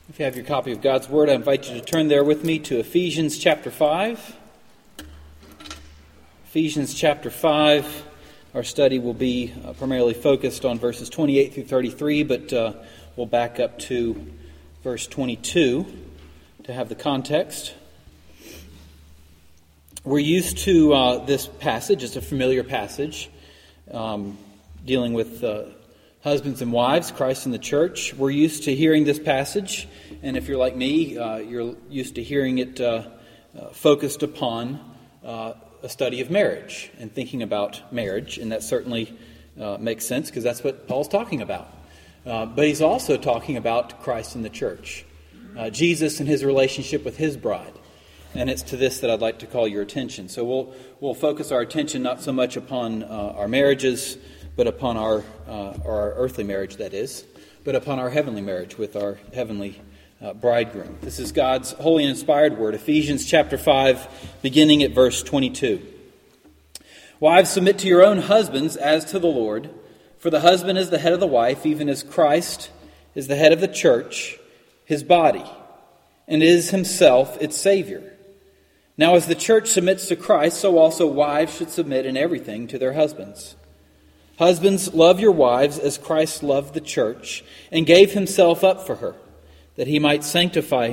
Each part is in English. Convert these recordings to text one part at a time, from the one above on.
If you have your copy of God's Word, I invite you to turn there with me to Ephesians chapter 5. Ephesians chapter 5. Our study will be primarily focused on verses 28 through 33, but we'll back up to verse 22 to have the context. We're used to this passage. It's a familiar passage dealing with husbands and wives, Christ and the church. We're used to hearing this passage, and if you're like me, you're used to hearing it focused upon a study of marriage and thinking about marriage, and that certainly makes sense because that's what Paul's talking about. But he's also talking about Christ and the church, Jesus and his relationship with his bride. And it's to this that I'd like to call your attention. So we'll focus our attention not so much upon our marriages, but upon our earthly marriage, that is, but upon our heavenly marriage with our heavenly bridegroom. This is God's holy and inspired word, Ephesians chapter 5, beginning at verse 22. Wives, submit to your own husbands as to the Lord, for the husband is the head of the wife, even as Christ is the head of the church, his body, and is himself its Savior. Now as the church submits to Christ, so also wives should submit in everything to their husbands. Husbands, love your wives as Christ loved the church and gave himself up for her, that he might sanctify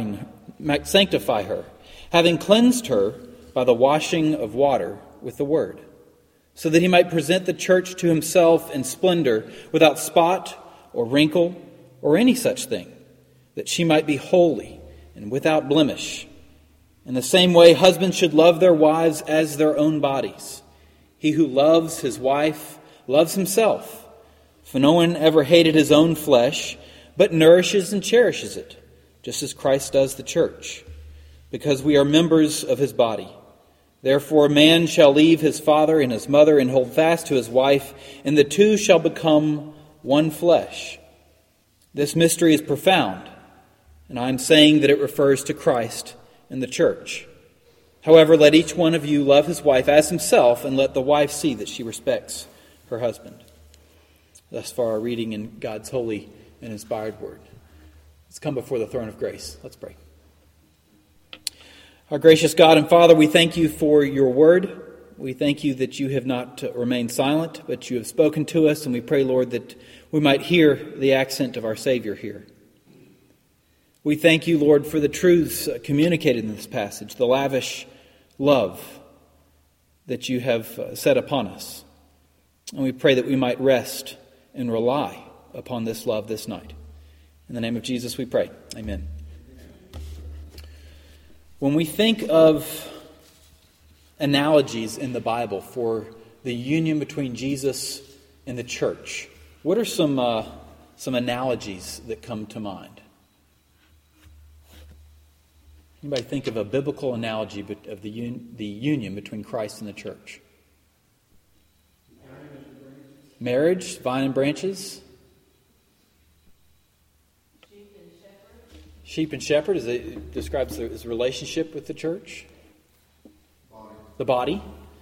her, having cleansed her by the washing of water with the word, so that he might present the church to himself in splendor, without spot or wrinkle or any such thing, that she might be holy and without blemish. In the same way, husbands should love their wives as their own bodies. He who loves his wife loves himself. For no one ever hated his own flesh, but nourishes and cherishes it, just as Christ does the church, because we are members of his body. Therefore a man shall leave his father and his mother and hold fast to his wife, and the two shall become one flesh. This mystery is profound, and I am saying that it refers to Christ and the church. However, let each one of you love his wife as himself, and let the wife see that she respects her husband. Thus far, our reading in God's holy and inspired word. Let's come before the throne of grace. Let's pray. Our gracious God and Father, we thank you for your word. We thank you that you have not remained silent, but you have spoken to us, and we pray, Lord, that we might hear the accent of our Savior here. We thank you, Lord, for the truths communicated in this passage, the lavish love that you have set upon us. And we pray that we might rest and rely upon this love this night. In the name of Jesus we pray. Amen. When we think of analogies in the Bible for the union between Jesus and the church, what are some analogies that come to mind? Anybody think of a biblical analogy of the union between Christ and the church? Marriage, vine and branches. Sheep and shepherd, as it describes his relationship with the church. The body.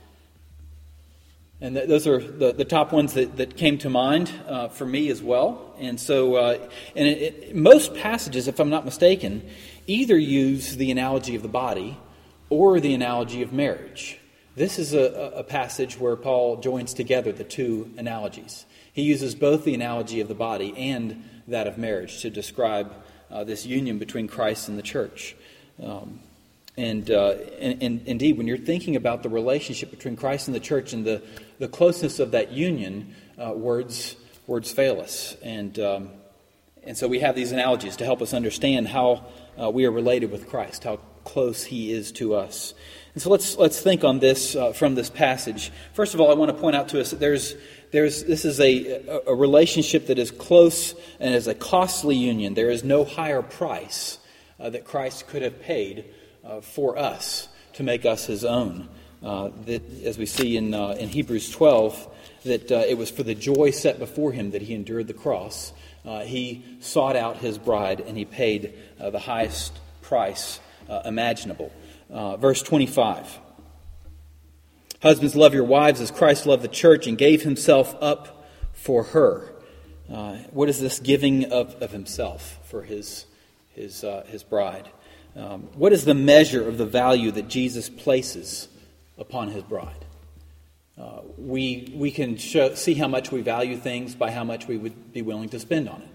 And those are the top ones that came to mind for me as well. And so, most passages, if I'm not mistaken, either use the analogy of the body or the analogy of marriage. This is a passage where Paul joins together the two analogies. He uses both the analogy of the body and that of marriage to describe this union between Christ and the church. And indeed, when you're thinking about the relationship between Christ and the church and the closeness of that union, words fail us. And so we have these analogies to help us understand how we are related with Christ, how close he is to us. And so let's think on this from this passage. First of all, I want to point out to us that this is a relationship that is close and is a costly union. There is no higher price that Christ could have paid for us to make us his own. That, as we see in Hebrews 12, that it was for the joy set before him that he endured the cross. He sought out his bride and he paid the highest price imaginable. Verse 25. Husbands, love your wives as Christ loved the church and gave himself up for her. What is this giving of himself for his his bride. What is the measure of the value that Jesus places upon his bride? We can see how much we value things by how much we would be willing to spend on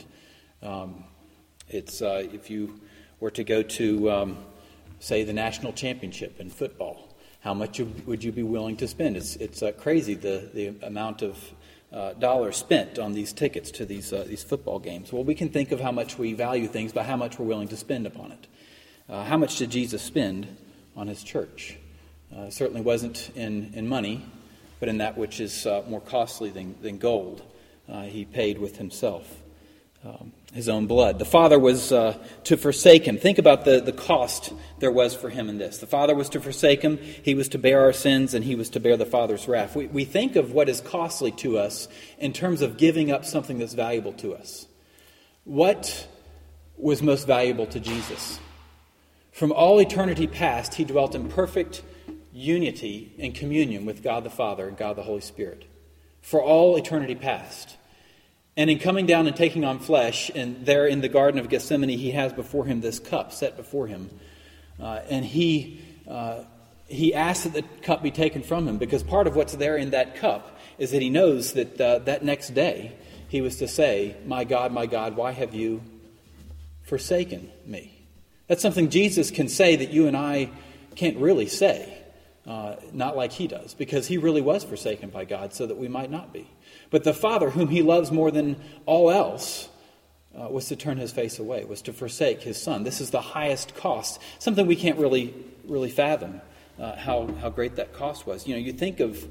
it. If you were to go to, say, the national championship in football, how much would you be willing to spend? It's crazy the amount of dollars spent on these tickets to these football games. Well, we can think of how much we value things by how much we're willing to spend upon it. How much did Jesus spend on his church? Certainly wasn't in money, but in that which is more costly than gold. He paid with himself, his own blood. The Father was to forsake him. Think about the cost there was for him in this. The Father was to forsake him. He was to bear our sins, and he was to bear the Father's wrath. We think of what is costly to us in terms of giving up something that's valuable to us. What was most valuable to Jesus? From all eternity past, he dwelt in perfect unity and communion with God the Father and God the Holy Spirit. For all eternity past. And in coming down and taking on flesh, and there in the Garden of Gethsemane, he has before him this cup set before him. And he asks that the cup be taken from him, because part of what's there in that cup is that he knows that that next day he was to say, my God, why have you forsaken me? That's something Jesus can say that you and I can't really say. Not like he does, because he really was forsaken by God so that we might not be. But the Father, whom he loves more than all else, was to turn his face away, was to forsake his Son. This is the highest cost, something we can't really fathom how great that cost was. You think of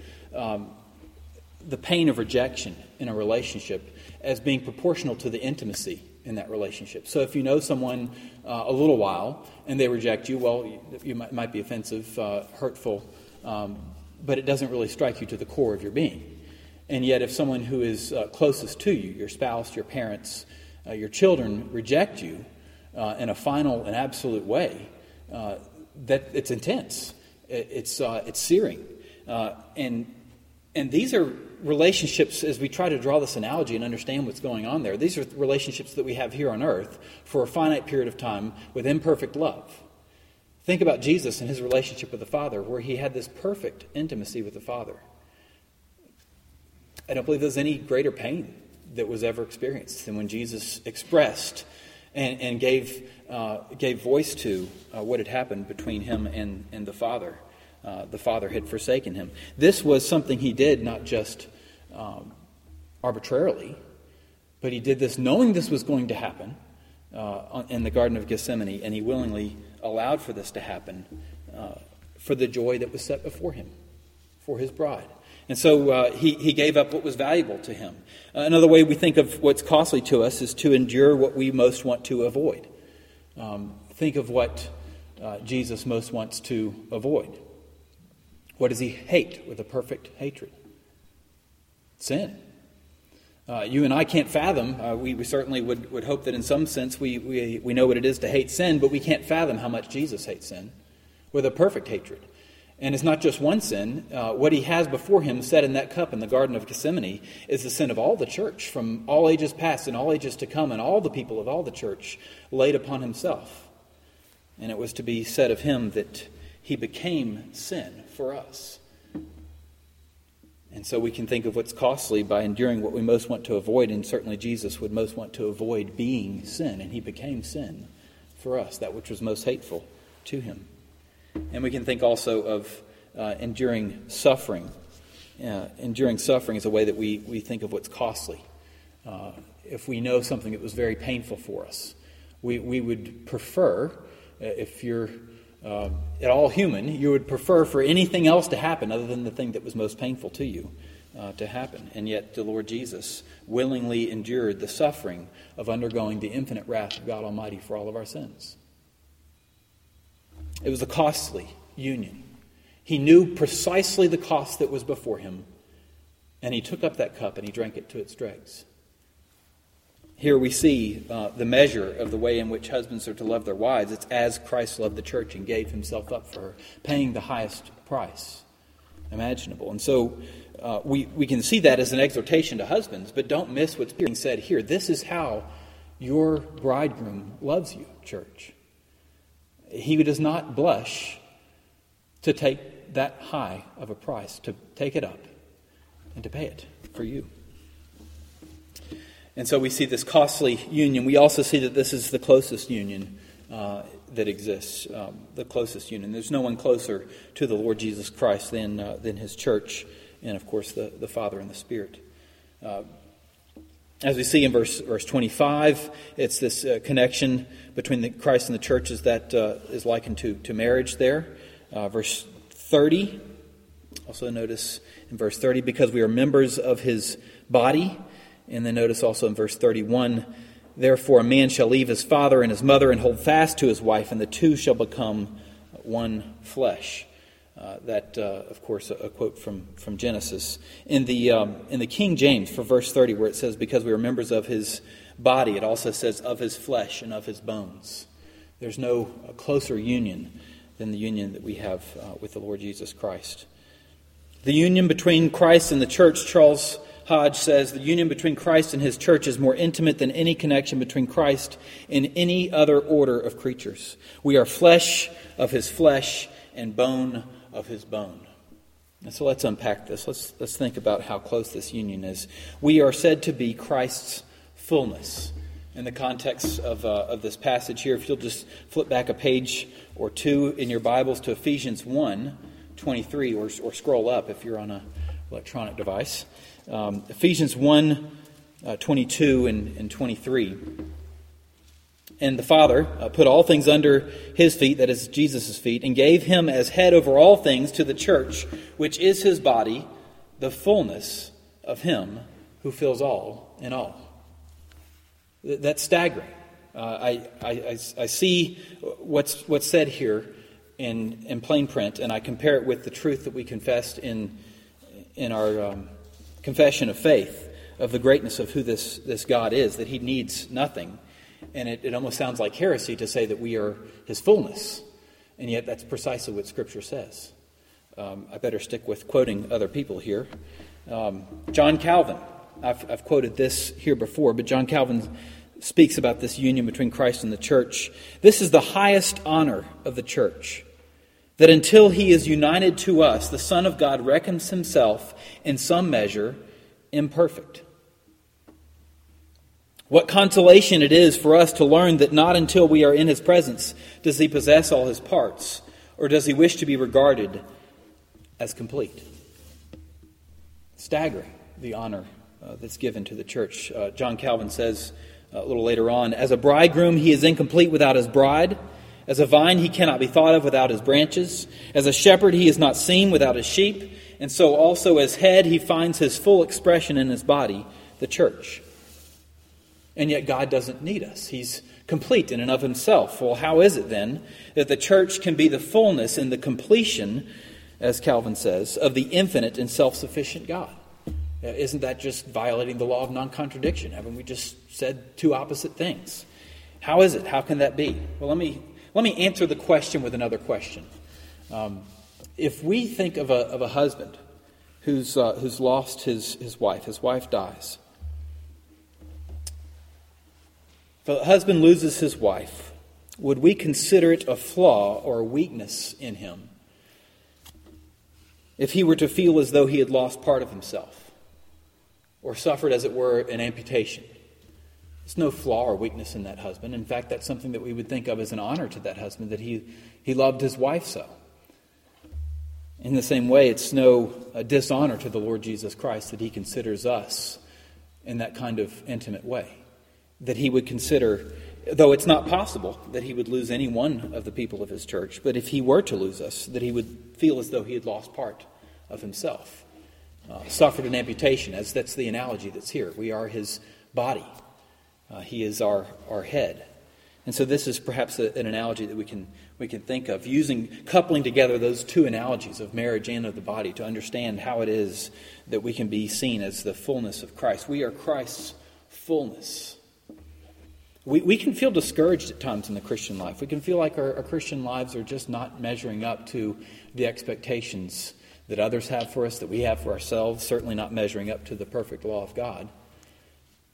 the pain of rejection in a relationship as being proportional to the intimacy in that relationship. So if you know someone a little while and they reject you, well, you might be offensive, hurtful, but it doesn't really strike you to the core of your being. And yet if someone who is closest to you, your spouse, your parents, your children, reject you in a final and absolute way, that it's intense. It's searing. And these are relationships, as we try to draw this analogy and understand what's going on there, these are relationships that we have here on earth for a finite period of time with imperfect love. Think about Jesus and his relationship with the Father, where he had this perfect intimacy with the Father. I don't believe there's any greater pain that was ever experienced than when Jesus expressed and gave voice to what had happened between him and the Father. The Father had forsaken him. This was something he did not just arbitrarily, but he did this knowing this was going to happen in the Garden of Gethsemane, and he willingly allowed for this to happen for the joy that was set before him, for his bride. And so he gave up what was valuable to him. Another way we think of what's costly to us is to endure what we most want to avoid. Think of what Jesus most wants to avoid. What does he hate with a perfect hatred? Sin. You and I can't fathom. We certainly would hope that in some sense we know what it is to hate sin, but we can't fathom how much Jesus hates sin with a perfect hatred. And it's not just one sin. What he has before him set in that cup in the Garden of Gethsemane is the sin of all the church, from all ages past and all ages to come, and all the people of all the church laid upon himself. And it was to be said of him that he became sin for us. And so we can think of what's costly by enduring what we most want to avoid, and certainly Jesus would most want to avoid being sin, and he became sin for us, that which was most hateful to him. And we can think also of enduring suffering. Enduring suffering is a way that we think of what's costly. If we know something that was very painful for us, we would prefer, if you're at all human, you would prefer for anything else to happen other than the thing that was most painful to you to happen. And yet the Lord Jesus willingly endured the suffering of undergoing the infinite wrath of God Almighty for all of our sins. It was a costly union. He knew precisely the cost that was before him, and he took up that cup and he drank it to its dregs. Here we see the measure of the way in which husbands are to love their wives. It's as Christ loved the church and gave himself up for her, paying the highest price imaginable. And so we can see that as an exhortation to husbands, but don't miss what's being said here. This is how Your bridegroom loves you, church. He does not blush to take that high of a price, to take it up and to pay it for you. And so we see this costly union. We also see that this is the closest union that exists, the closest union. There's no one closer to the Lord Jesus Christ than His church and, of course, the Father and the Spirit. As we see in verse 25, it's this connection between Christ and the churches that is likened to marriage there. Verse 30, also notice in verse 30, because we are members of His body. And then notice also in verse 31, therefore a man shall leave his father and his mother and hold fast to his wife, and the two shall become one flesh. That, of course, a quote from Genesis. In the King James, for verse 30, where it says, because we are members of His body, it also says of His flesh and of His bones. There's no closer union than the union that we have with the Lord Jesus Christ. The union between Christ and the church, Charles Hodge says, the union between Christ and His church is more intimate than any connection between Christ and any other order of creatures. We are flesh of His flesh and bone of His bone. And so let's unpack this. Let's think about how close this union is. We are said to be Christ's fullness. In the context of this passage here, if you'll just flip back a page or two in your Bibles to Ephesians 1:23, or scroll up if you're on an electronic device. Ephesians 1:22 and 23. And the Father put all things under His feet, that is Jesus' feet, and gave Him as head over all things to the church, which is His body, the fullness of Him who fills all in all. That's staggering. I see what's said here in plain print, and I compare it with the truth that we confessed in our confession of faith, of the greatness of who this God is, that He needs nothing. And it almost sounds like heresy to say that we are His fullness. And yet that's precisely what Scripture says. I better stick with quoting other people here. John Calvin, I've quoted this here before, but John Calvin speaks about this union between Christ and the church. This is the highest honor of the church, that until He is united to us, the Son of God reckons Himself in some measure imperfect. What consolation it is for us to learn that not until we are in His presence does He possess all His parts, or does He wish to be regarded as complete. Staggering, the honor that's given to the church. John Calvin says a little later on, as a bridegroom He is incomplete without His bride. As a vine He cannot be thought of without His branches. As a shepherd He is not seen without His sheep. And so also as head He finds His full expression in His body, the church. And yet God doesn't need us. He's complete in and of Himself. Well, how is it then that the church can be the fullness and the completion, as Calvin says, of the infinite and self-sufficient God? Isn't that just violating the law of non-contradiction? Haven't we just said two opposite things? How is it? How can that be? Well, let me answer the question with another question. If we think of a husband who's lost his wife dies. If a husband loses his wife, would we consider it a flaw or a weakness in him if he were to feel as though he had lost part of himself or suffered, as it were, an amputation? There's no flaw or weakness in that husband. In fact, that's something that we would think of as an honor to that husband, that he loved his wife so. In the same way, it's no dishonor to the Lord Jesus Christ that He considers us in that kind of intimate way. That He would consider, though it's not possible that He would lose any one of the people of His church, but if He were to lose us, that He would feel as though He had lost part of Himself. Suffered an amputation, as that's the analogy that's here. We are His body. He is our head. And so this is perhaps an analogy that we can think of, coupling together those two analogies of marriage and of the body to understand how it is that we can be seen as the fullness of Christ. We are Christ's fullness. We can feel discouraged at times in the Christian life. We can feel like our Christian lives are just not measuring up to the expectations that others have for us, that we have for ourselves, certainly not measuring up to the perfect law of God.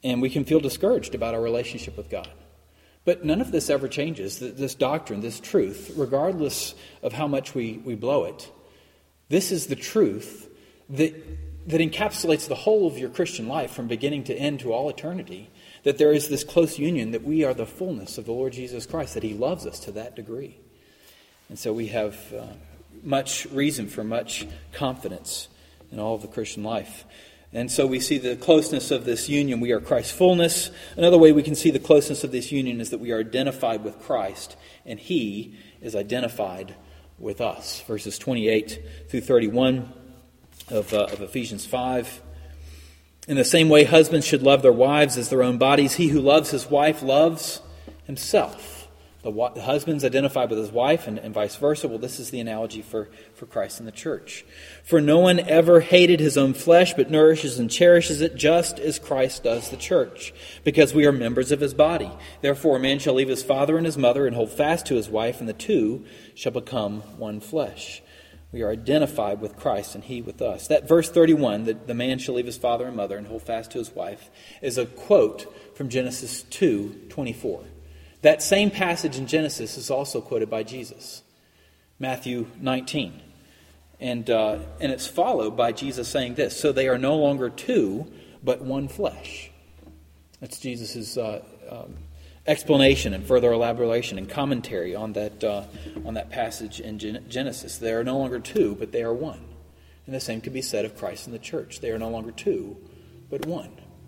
And we can feel discouraged about our relationship with God. But none of this ever changes. This doctrine, this truth, regardless of how much we blow it, this is the truth that encapsulates the whole of your Christian life from beginning to end to all eternity. That there is this close union, that we are the fullness of the Lord Jesus Christ, that He loves us to that degree. And so we have much reason for much confidence in all of the Christian life. And so we see the closeness of this union. We are Christ's fullness. Another way we can see the closeness of this union is that we are identified with Christ, and He is identified with us. Verses 28 through 31 of Ephesians 5. In the same way, husbands should love their wives as their own bodies. He who loves his wife loves himself. The husband's identified with his wife and vice versa. Well, this is the analogy for Christ and the church. For no one ever hated his own flesh, but nourishes and cherishes it, just as Christ does the church, because we are members of His body. Therefore, a man shall leave his father and his mother and hold fast to his wife, and the two shall become one flesh. We are identified with Christ and He with us. That verse 31, that the man shall leave his father and mother and hold fast to his wife, is a quote from Genesis 2:24. That same passage in Genesis is also quoted by Jesus, Matthew 19. And it's followed by Jesus saying this, so they are no longer two, but one flesh. That's Jesus' explanation and further elaboration and commentary on that passage in Genesis. They are no longer two, but they are one. And the same could be said of Christ and the church. They are no longer two, but one.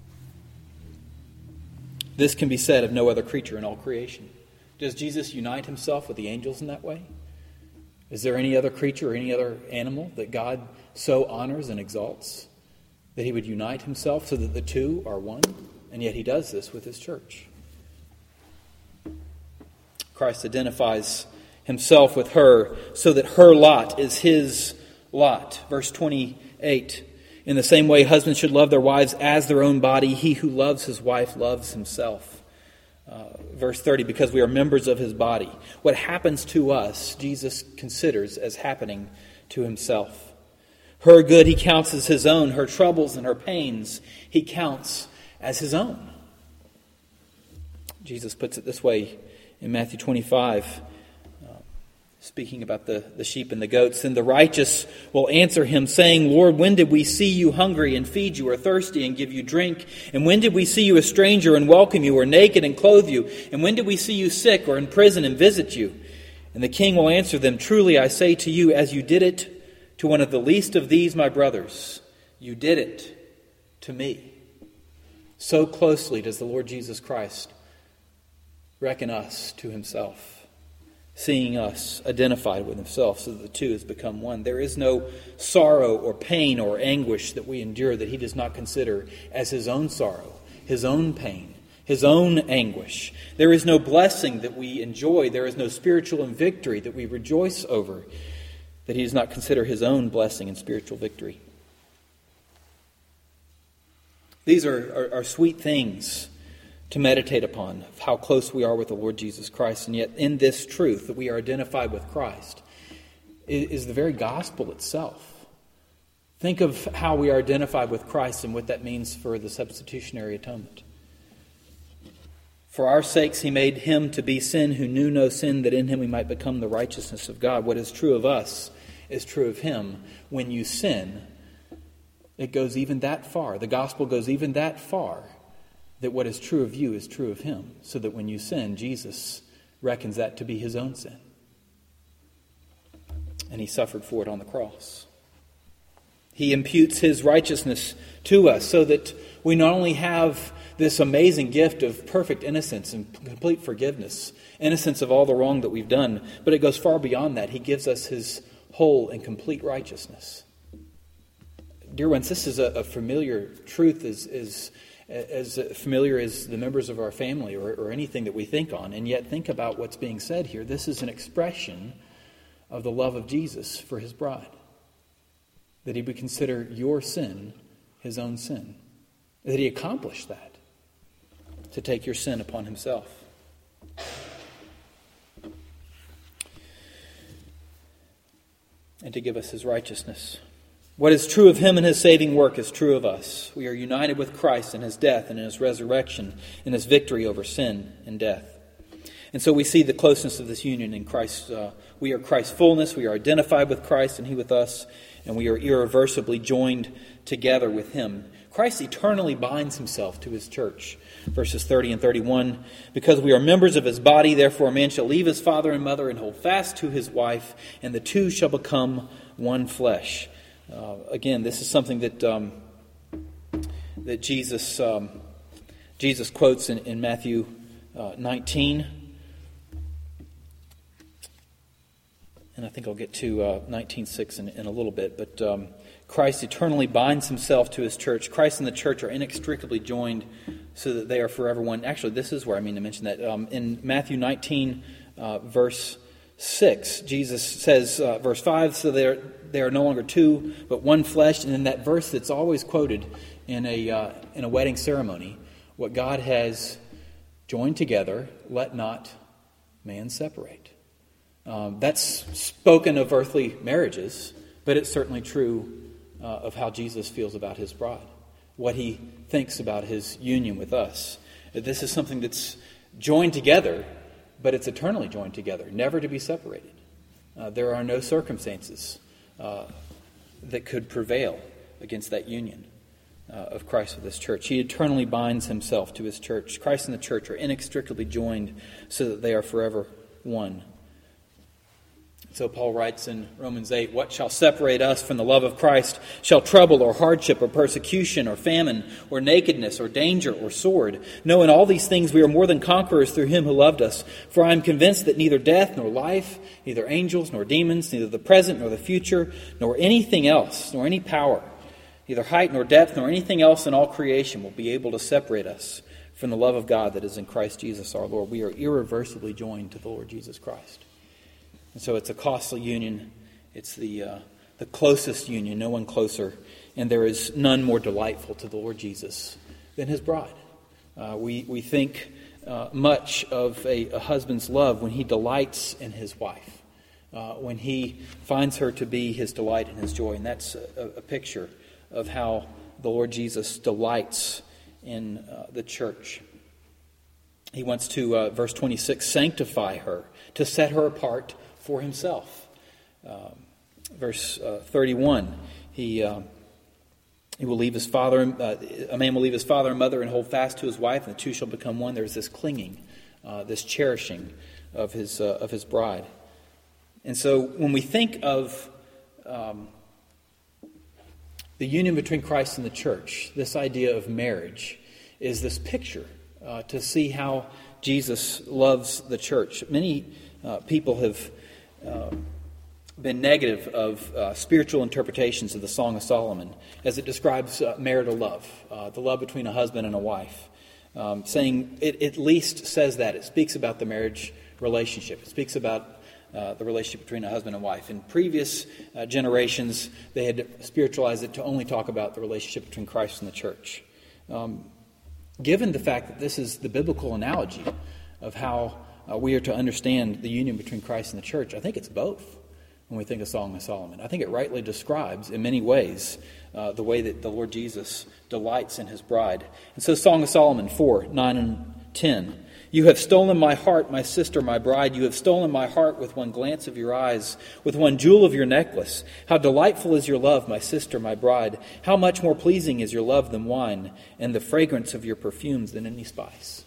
This can be said of no other creature in all creation. Does Jesus unite Himself with the angels in that way? Is there any other creature or any other animal that God so honors and exalts that He would unite Himself so that the two are one? And yet He does this with His church. Christ identifies Himself with her so that her lot is His lot. Verse 28. In the same way, husbands should love their wives as their own body. He who loves his wife loves himself. Verse 30, because we are members of His body. What happens to us, Jesus considers as happening to Himself. Her good He counts as His own. Her troubles and her pains He counts as His own. Jesus puts it this way in Matthew 25. Speaking about the sheep and the goats, and the righteous will answer Him, saying, Lord, when did we see You hungry and feed You, or thirsty and give You drink? And when did we see You a stranger and welcome You, or naked and clothe You? And when did we see You sick or in prison and visit You? And the King will answer them, truly I say to you, as You did it to one of the least of these my brothers, You did it to Me. So closely does the Lord Jesus Christ reckon us to Himself, seeing us identified with Himself so that the two has become one. There is no sorrow or pain or anguish that we endure that He does not consider as His own sorrow, His own pain, His own anguish. There is no blessing that we enjoy. There is no spiritual victory that we rejoice over that He does not consider His own blessing and spiritual victory. These are sweet things to meditate upon, of how close we are with the Lord Jesus Christ. And yet in this truth that we are identified with Christ is the very gospel itself. Think of how we are identified with Christ and what that means for the substitutionary atonement. For our sakes He made Him to be sin who knew no sin, that in Him we might become the righteousness of God. What is true of us is true of Him. When you sin, it goes even that far. The gospel goes even that far, that what is true of you is true of Him, so that when you sin, Jesus reckons that to be His own sin. And He suffered for it on the cross. He imputes His righteousness to us so that we not only have this amazing gift of perfect innocence and complete forgiveness, innocence of all the wrong that we've done, but it goes far beyond that. He gives us His whole and complete righteousness. Dear ones, this is a familiar truth, as familiar as the members of our family or anything that we think on. And yet think about what's being said here. This is an expression of the love of Jesus for His bride. That He would consider your sin His own sin. That He accomplished that, to take your sin upon Himself. And to give us His righteousness. What is true of him and his saving work is true of us. We are united with Christ in his death and in his resurrection, in his victory over sin and death. And so we see the closeness of this union in Christ. We are Christ's fullness. We are identified with Christ and he with us. And we are irreversibly joined together with him. Christ eternally binds himself to his church. Verses 30 and 31. Because we are members of his body, therefore a man shall leave his father and mother and hold fast to his wife, and the two shall become one flesh. Again, this is something that Jesus quotes in Matthew 19. And I think I'll get to 19:6 in a little bit. But Christ eternally binds himself to his church. Christ and the church are inextricably joined so that they are forever one. Actually, this is where I mean to mention that. In Matthew 19, verse 6, Jesus says, verse 5, so they are no longer two, but one flesh. And in that verse that's always quoted in a wedding ceremony, what God has joined together, let not man separate. That's spoken of earthly marriages, but it's certainly true of how Jesus feels about his bride, what he thinks about his union with us. This is something that's joined together, but it's eternally joined together, never to be separated. There are no circumstances that could prevail against that union of Christ with his church. He eternally binds himself to his church. Christ and the church are inextricably joined so that they are forever one. So Paul writes in Romans 8, what shall separate us from the love of Christ? Shall trouble or hardship or persecution or famine or nakedness or danger or sword? No, in all these things we are more than conquerors through him who loved us. For I am convinced that neither death nor life, neither angels nor demons, neither the present nor the future, nor anything else, nor any power, neither height nor depth nor anything else in all creation will be able to separate us from the love of God that is in Christ Jesus our Lord. We are irreversibly joined to the Lord Jesus Christ. And so it's a costly union. It's the closest union, no one closer. And there is none more delightful to the Lord Jesus than his bride. We think much of a husband's love when he delights in his wife, when he finds her to be his delight and his joy. And that's a picture of how the Lord Jesus delights in the church. He wants to, verse 26, sanctify her, to set her apart for himself. Verse 31, he will leave his father. A man will leave his father and mother and hold fast to his wife, and the two shall become one. There's this clinging, this cherishing of his bride. And so, when we think of the union between Christ and the church, this idea of marriage is this picture to see how Jesus loves the church. Many people have been negative of spiritual interpretations of the Song of Solomon as it describes marital love, the love between a husband and a wife, saying it at least says that. It speaks about the marriage relationship. It speaks about the relationship between a husband and wife. In previous generations, they had spiritualized it to only talk about the relationship between Christ and the church. Given the fact that this is the biblical analogy of how we are to understand the union between Christ and the church, I think it's both when we think of Song of Solomon. I think it rightly describes, in many ways, the way that the Lord Jesus delights in his bride. And so Song of Solomon 4, 9 and 10. You have stolen my heart, my sister, my bride. You have stolen my heart with one glance of your eyes, with one jewel of your necklace. How delightful is your love, my sister, my bride. How much more pleasing is your love than wine, and the fragrance of your perfumes than any spice.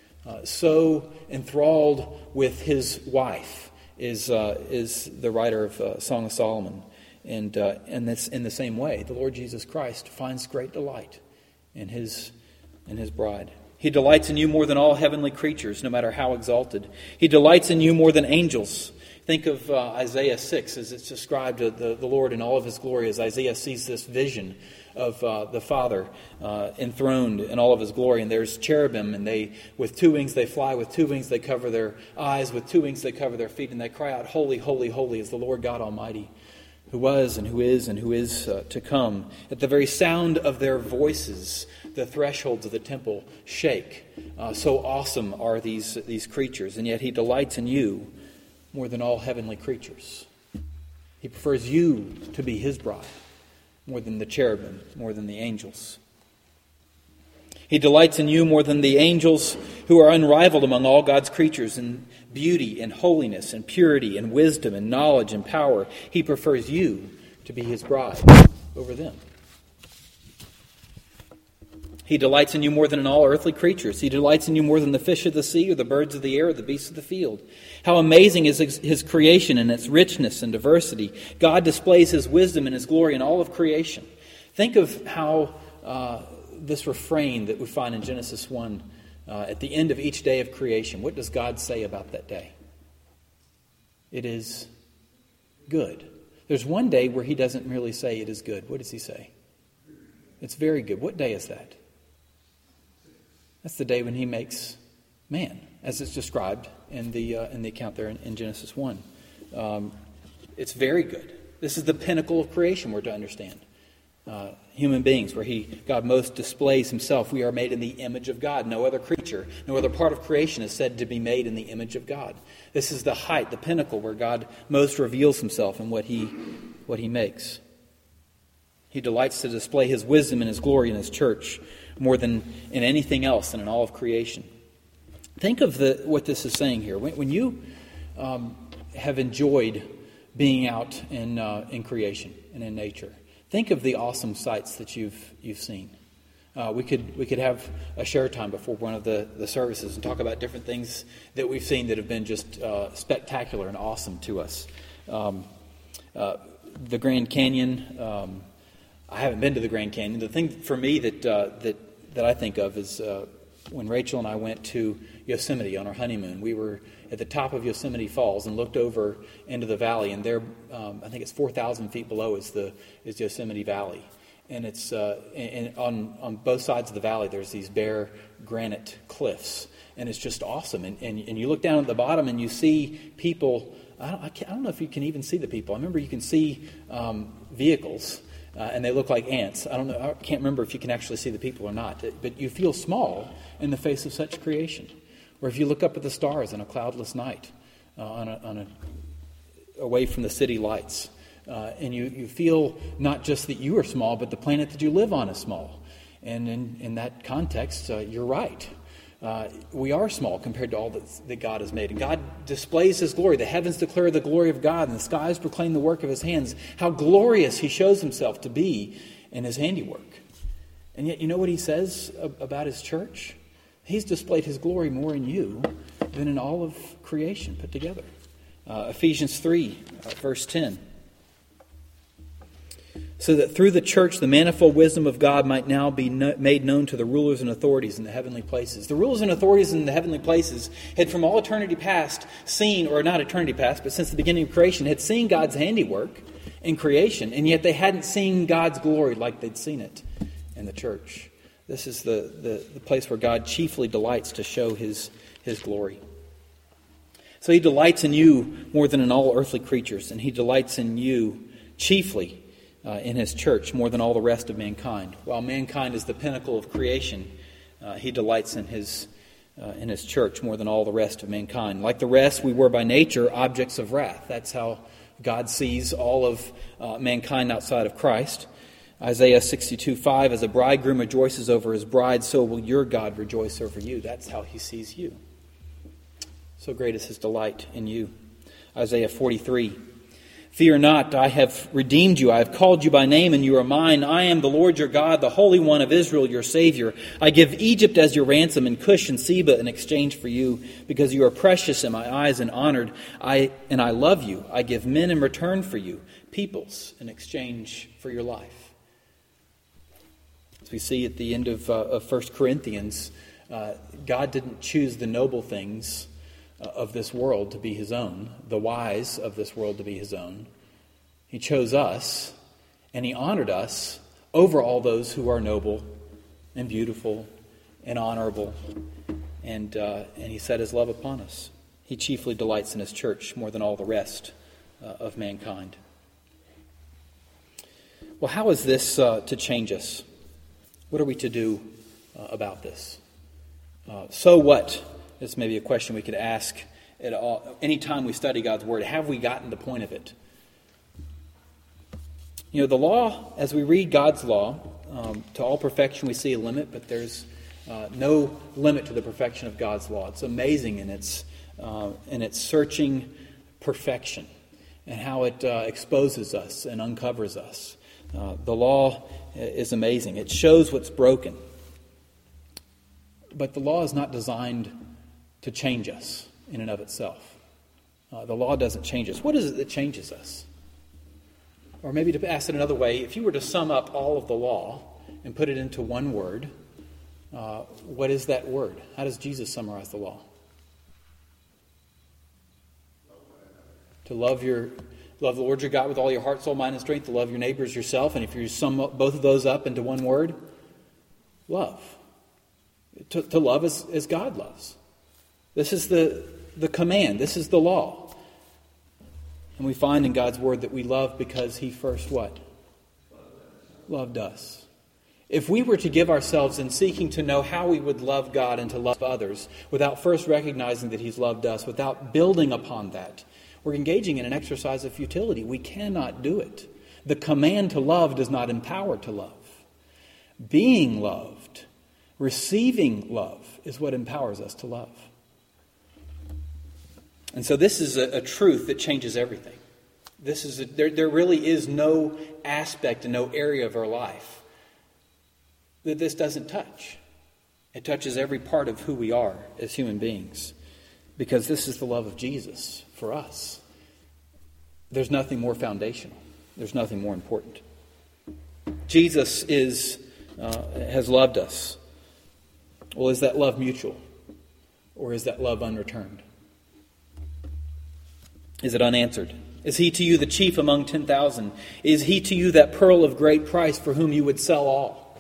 So enthralled with his wife is the writer of Song of Solomon. And that's in the same way. The Lord Jesus Christ finds great delight in his bride. He delights in you more than all heavenly creatures, no matter how exalted. He delights in you more than angels. Think of Isaiah 6 as it's described the Lord in all of his glory, as Isaiah sees this vision of the Father enthroned in all of his glory. And there's cherubim, and they, with 2 wings they fly, with 2 wings they cover their eyes, with 2 wings they cover their feet, and they cry out, Holy, holy, holy is the Lord God Almighty, who was and who is to come. At the very sound of their voices, the thresholds of the temple shake. So awesome are these creatures, and yet he delights in you more than all heavenly creatures. He prefers you to be his bride more than the cherubim, more than the angels. He delights in you more than the angels who are unrivaled among all God's creatures in beauty and holiness and purity and wisdom and knowledge and power. He prefers you to be his bride over them. He delights in you more than in all earthly creatures. He delights in you more than the fish of the sea or the birds of the air or the beasts of the field. How amazing is his creation and its richness and diversity. God displays his wisdom and his glory in all of creation. Think of how this refrain that we find in Genesis 1 at the end of each day of creation. What does God say about that day? It is good. There's one day where he doesn't merely say it is good. What does he say? It's very good. What day is that? That's the day when he makes man, as it's described in the account there in Genesis 1. It's very good. This is the pinnacle of creation, we're to understand. Human beings, where God most displays himself. We are made in the image of God. No other creature, no other part of creation is said to be made in the image of God. This is the height, the pinnacle, where God most reveals himself in what he makes. He delights to display his wisdom and his glory in his church more than in anything else and in all of creation. Think of what this is saying here. When you have enjoyed being out in creation and in nature, think of the awesome sights that you've seen. We could have a share time before one of the services and talk about different things that we've seen that have been just spectacular and awesome to us. The Grand Canyon. I haven't been to the Grand Canyon. The thing for me that I think of is when Rachel and I went to Yosemite on our honeymoon. We were at the top of Yosemite Falls and looked over into the valley, and there, I think it's 4,000 feet below is Yosemite Valley, and it's and on both sides of the valley there's these bare granite cliffs, and it's just awesome. And you look down at the bottom and you see people. I don't know if you can even see the people. I remember you can see vehicles. And they look like ants. I can't remember if you can actually see the people or not. But you feel small in the face of such creation. Or if you look up at the stars on a cloudless night, away from the city lights, and you feel not just that you are small, but the planet that you live on is small. And in that context, you're right. We are small compared to all that God has made. And God displays his glory. The heavens declare the glory of God, and the skies proclaim the work of his hands. How glorious he shows himself to be in his handiwork. And yet, you know what he says about his church? He's displayed his glory more in you than in all of creation put together. Ephesians 3, verse 10. So that through the church the manifold wisdom of God might now be made known to the rulers and authorities in the heavenly places. The rulers and authorities in the heavenly places had from all eternity past seen, or not eternity past, but since the beginning of creation, had seen God's handiwork in creation, and yet they hadn't seen God's glory like they'd seen it in the church. This is the place where God chiefly delights to show his glory. So he delights in you more than in all earthly creatures, and he delights in you chiefly in his church more than all the rest of mankind. While mankind is the pinnacle of creation, he delights in his church more than all the rest of mankind. Like the rest, we were by nature objects of wrath. That's how God sees all of mankind outside of Christ. Isaiah 62:5, as a bridegroom rejoices over his bride, so will your God rejoice over you. That's how he sees you. So great is his delight in you. Isaiah 43. Fear not, I have redeemed you. I have called you by name, and you are mine. I am the Lord your God, the Holy One of Israel, your Savior. I give Egypt as your ransom, and Cush and Seba in exchange for you, because you are precious in my eyes and honored. I love you. I give men in return for you, peoples in exchange for your life. As we see at the end of 1 Corinthians, God didn't choose the noble things of this world to be his own, the wise of this world to be his own. He chose us, and he honored us over all those who are noble and beautiful and honorable, and he set his love upon us. He chiefly delights in his church more than all the rest of mankind. Well, how is this to change us? What are we to do about this? So what? This may be a question we could ask any time we study God's Word. Have we gotten the point of it? You know, the law, as we read God's law, to all perfection we see a limit, but there's no limit to the perfection of God's law. It's amazing in its searching perfection and how it exposes us and uncovers us. The law is amazing. It shows what's broken. But the law is not designed to change us in and of itself. The law doesn't change us. What is it that changes us? Or maybe to ask it another way, if you were to sum up all of the law and put it into one word, what is that word? How does Jesus summarize the law? To love the Lord your God with all your heart, soul, mind, and strength, to love your neighbor as yourself. And if you sum both of those up into one word, love. To love as God loves. This is the command. This is the law. And we find in God's word that we love because He first what? Loved us. If we were to give ourselves in seeking to know how we would love God and to love others without first recognizing that He's loved us, without building upon that, we're engaging in an exercise of futility. We cannot do it. The command to love does not empower to love. Being loved, receiving love, is what empowers us to love. And so this is a truth that changes everything. There really is no aspect and no area of our life that this doesn't touch. It touches every part of who we are as human beings, because this is the love of Jesus for us. There's nothing more foundational. There's nothing more important. Jesus has loved us. Well, is that love mutual? Or is that love unreturned? Is it unanswered? Is He to you the chief among 10,000? Is He to you that pearl of great price for whom you would sell all?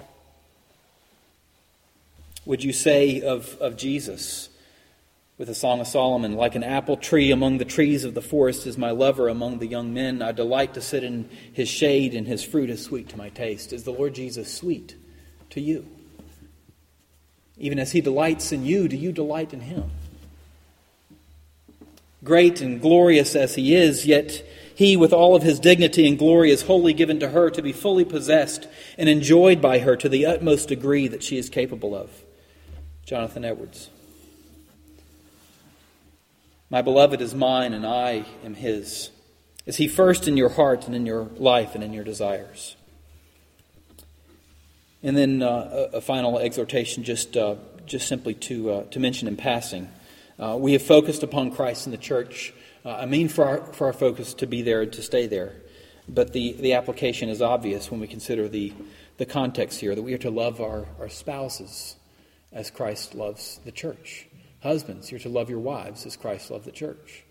Would you say of Jesus with the Song of Solomon, like an apple tree among the trees of the forest is my lover among the young men. I delight to sit in His shade, and His fruit is sweet to my taste. Is the Lord Jesus sweet to you? Even as He delights in you, do you delight in Him? Great and glorious as He is, yet He, with all of His dignity and glory, is wholly given to her to be fully possessed and enjoyed by her to the utmost degree that she is capable of. Jonathan Edwards. My beloved is mine and I am His. Is He first in your heart and in your life and in your desires? And then a final exhortation, just simply to mention in passing. We have focused upon Christ and the church. I mean for our focus to be there and to stay there. But the application is obvious when we consider the context here, that we are to love our spouses as Christ loves the church. Husbands, you're to love your wives as Christ loved the church.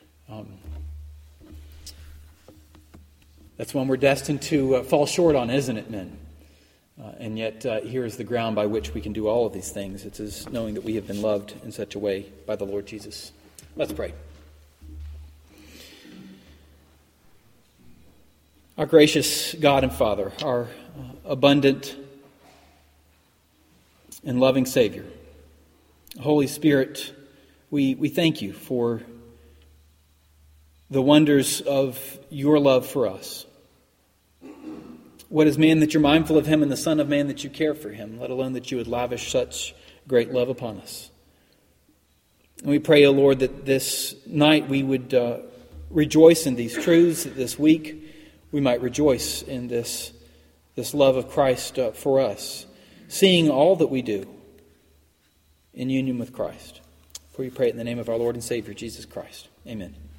That's one we're destined to fall short on, isn't it, men? And yet here is the ground by which we can do all of these things. It is knowing that we have been loved in such a way by the Lord Jesus. Let's pray. Our gracious God and Father, our abundant and loving Savior, Holy Spirit, we thank You for the wonders of Your love for us. What is man that You're mindful of him, and the Son of Man that You care for him, let alone that You would lavish such great love upon us. And we pray, O Lord, that this night we would rejoice in these truths, that this week we might rejoice in this love of Christ for us, seeing all that we do in union with Christ. For we pray it in the name of our Lord and Savior, Jesus Christ. Amen.